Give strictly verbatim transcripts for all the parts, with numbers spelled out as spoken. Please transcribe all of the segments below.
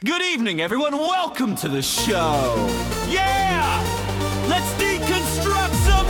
Good evening, everyone. Welcome to the show. Yeah! Let's deconstruct some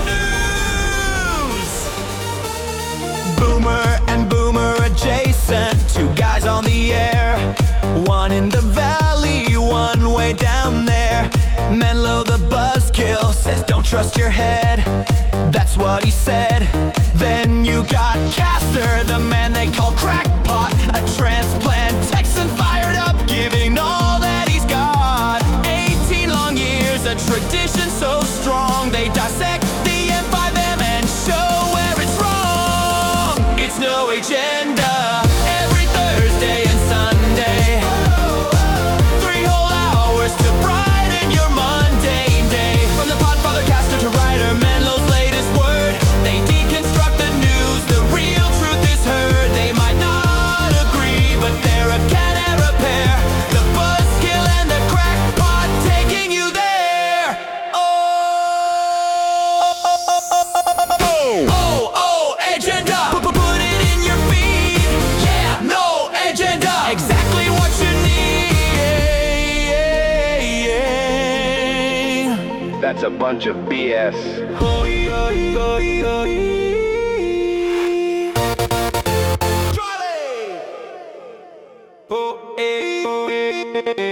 news! Boomer and Boomer adjacent, two guys on the air. One in the valley, one way down there. Menlo the buzzkill says don't trust your head. That's what he said. Then you got Caster, the man they call crackpot, a transplant Texan fired up, giving all that he's got. eighteen long years, a tradition so strong, they dissect the M five M and show where it's wrong. It's no agenda, every Thursday and Sunday. Three whole hours to brighten your mundane day. From the Podfather Caster to writer Menlo's latest word, they deconstruct the news, the real truth is heard. They might not agree, but they're a cat and a pair. The buzzkill and the crackpot taking you there. Oh, oh, oh, agenda. Put it in your feed. Yeah, no agenda. Exactly what you need. That's a bunch of B S. Charlie! Oh, eh, oh, eh, eh, eh.